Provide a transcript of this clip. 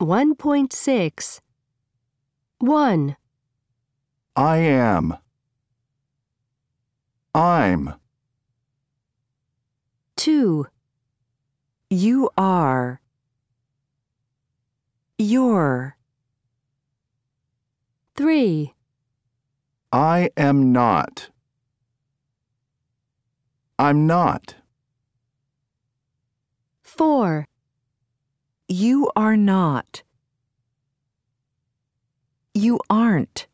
1.6 1, I am. I'm. 2, You are. You're. 3, I am not. I'm not. 4, You are not. You aren't.